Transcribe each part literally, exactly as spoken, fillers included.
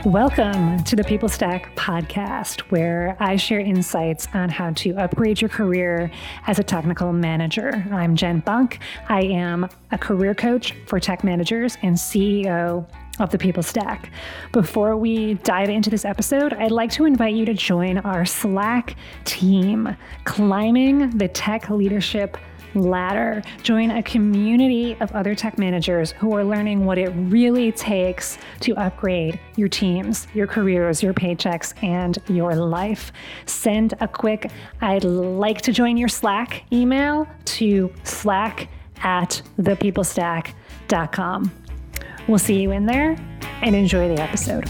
Welcome to the People Stack podcast, where I share insights on how to upgrade your career as a technical manager. I'm Jen Bunk. I am a career coach for tech managers and C E O of the People Stack. Before we dive into this episode, I'd like to invite you to join our Slack team, Climbing the Tech Leadership Ladder. Join a community of other tech managers who are learning what it really takes to upgrade your teams, your careers, your paychecks, and your life. Send a quick, I'd like to join your Slack email to slack at the people stack dot com. We'll see you in there and enjoy the episode.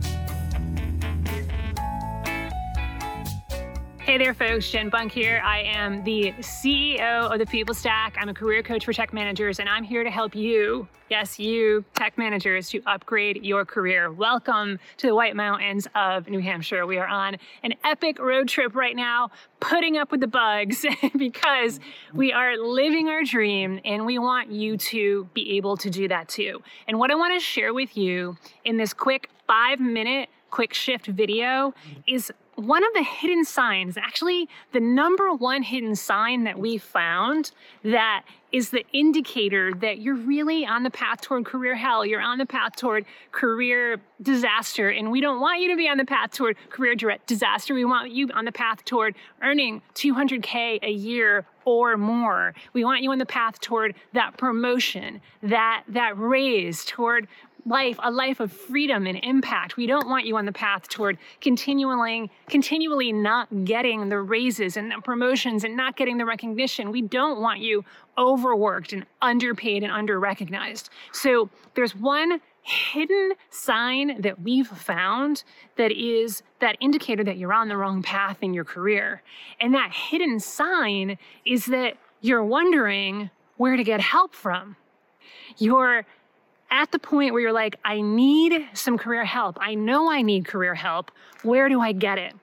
Hey there, folks. Jen Bunk here. I am the C E O of the People Stack. I'm a career coach for tech managers, and I'm here to help you, yes, you, tech managers, to upgrade your career. Welcome to the White Mountains of New Hampshire. We are on an epic road trip right now, putting up with the bugs because we are living our dream, and we want you to be able to do that too. And what I want to share with you in this quick five-minute quick shift video is one of the hidden signs, actually the number one hidden sign that we found that is the indicator that you're really on the path toward career hell. You're on the path toward career disaster. And we don't want you to be on the path toward career disaster. We want you on the path toward earning two hundred K a year or more. We want you on the path toward that promotion, that, that raise, toward life, a life of freedom and impact. We don't want you on the path toward continually, continually not getting the raises and the promotions and not getting the recognition. We don't want you overworked and underpaid and under-recognized. So there's one hidden sign that we've found that is that indicator that you're on the wrong path in your career. And that hidden sign is that you're wondering where to get help from. You're at the point where you're like, I need some career help. I know I need career help. Where do I get it?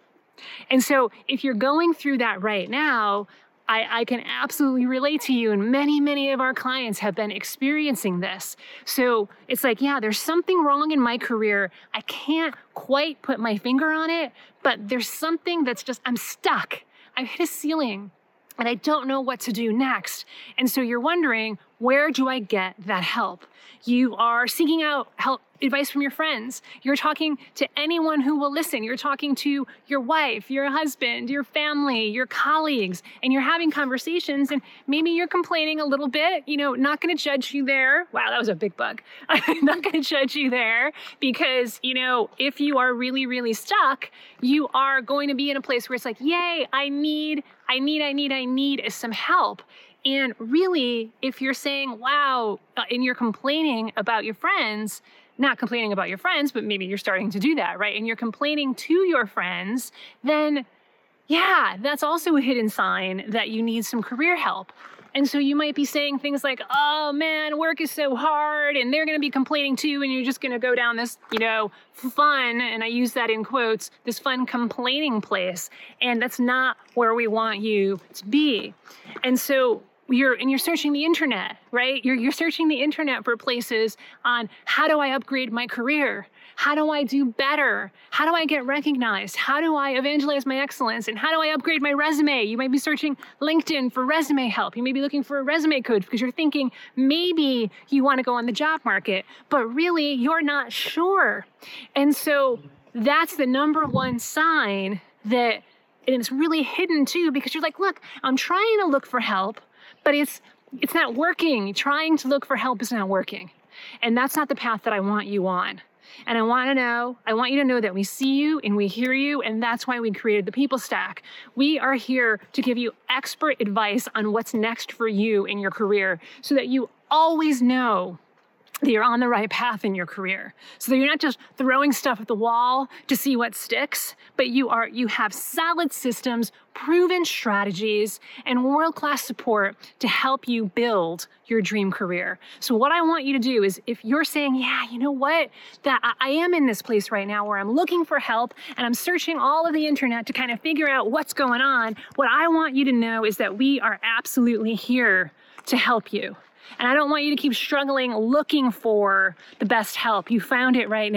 And so if you're going through that right now, I, I can absolutely relate to you, and many, many of our clients have been experiencing this. So it's like, yeah, there's something wrong in my career. I can't quite put my finger on it, but there's something that's just, I'm stuck. I've hit a ceiling and I don't know what to do next. And so you're wondering, where do I get that help? You are seeking out help, advice from your friends. You're talking to anyone who will listen. You're talking to your wife, your husband, your family, your colleagues, and you're having conversations, and maybe you're complaining a little bit, you know, not going to judge you there. Wow, that was a big bug. I'm not going to judge you there because, you know, if you are really, really stuck, you are going to be in a place where it's like, yay, I need, I need, I need, I need some help. And really, if you're saying, wow, and you're complaining about your friends, not complaining about your friends, but maybe you're starting to do that, right? And you're complaining to your friends, then yeah, that's also a hidden sign that you need some career help. And so you might be saying things like, oh man, work is so hard, and they're going to be complaining too, and you're just going to go down this, you know, fun, and I use that in quotes, this fun complaining place. And that's not where we want you to be. And so You're and you're searching the internet, right? You're you're searching the internet for places on how do I upgrade my career? How do I do better? How do I get recognized? How do I evangelize my excellence? And how do I upgrade my resume? You might be searching LinkedIn for resume help. You may be looking for a resume coach because you're thinking maybe you want to go on the job market, but really you're not sure. And so that's the number one sign that, and it's really hidden too, because you're like, look, I'm trying to look for help, but it's it's not working. Trying to look for help is not working. And that's not the path that I want you on. And I want to know, I want you to know that we see you and we hear you, and that's why we created the People Stack. We are here to give you expert advice on what's next for you in your career so that you always know that you're on the right path in your career, so that you're not just throwing stuff at the wall to see what sticks, but you are you have solid systems, proven strategies, and world-class support to help you build your dream career. So what I want you to do is, if you're saying, yeah, you know what, that I am in this place right now where I'm looking for help and I'm searching all of the internet to kind of figure out what's going on, what I want you to know is that we are absolutely here to help you. And I don't want you to keep struggling looking for the best help. You found it right now.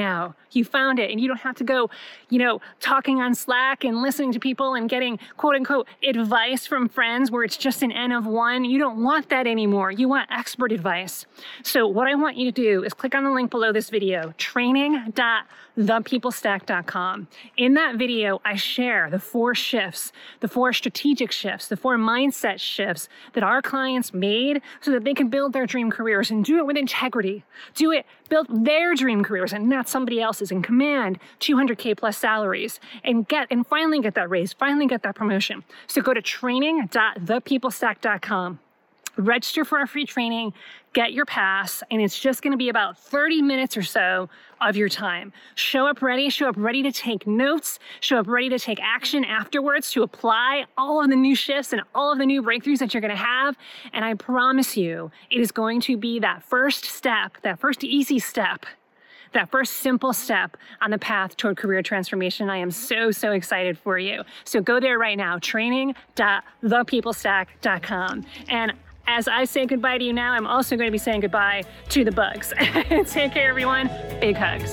You found it, and you don't have to go, you know, talking on Slack and listening to people and getting quote unquote advice from friends where it's just an N of one. You don't want that anymore. You want expert advice. So what I want you to do is click on the link below this video, training dot the people stack dot com. In that video, I share the four shifts, the four strategic shifts, the four mindset shifts that our clients made so that they can build their dream careers and do it with integrity. Do it, build their dream careers and not somebody else's, and command two hundred K plus salaries and get, and finally get that raise, finally get that promotion. So go to training dot the people stack dot com. Register for our free training, get your pass, and it's just going to be about thirty minutes or so of your time. Show up ready, show up ready to take notes, show up ready to take action afterwards to apply all of the new shifts and all of the new breakthroughs that you're going to have. And I promise you, it is going to be that first step, that first easy step, that first simple step on the path toward career transformation. I am so, so excited for you. So go there right now, training dot the people stack dot com. And as I say goodbye to you now, I'm also going to be saying goodbye to the bugs. Take care, everyone. Big hugs.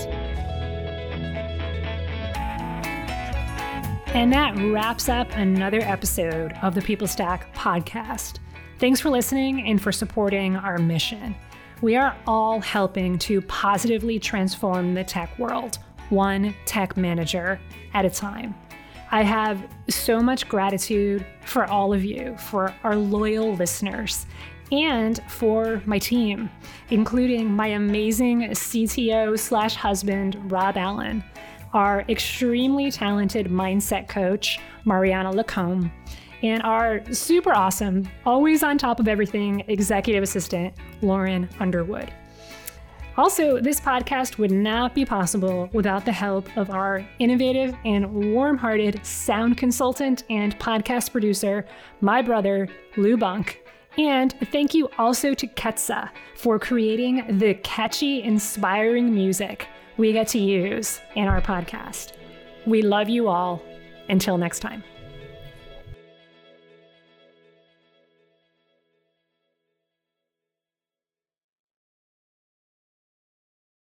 And that wraps up another episode of the People Stack podcast. Thanks for listening and for supporting our mission. We are all helping to positively transform the tech world, one tech manager at a time. I have so much gratitude for all of you, for our loyal listeners, and for my team, including my amazing C T O slash husband, Rob Allen, our extremely talented mindset coach, Mariana Lacombe, and our super awesome, always on top of everything, executive assistant, Lauren Underwood. Also, this podcast would not be possible without the help of our innovative and warm-hearted sound consultant and podcast producer, my brother, Lou Bunk. And thank you also to Ketsa for creating the catchy, inspiring music we get to use in our podcast. We love you all. Until next time.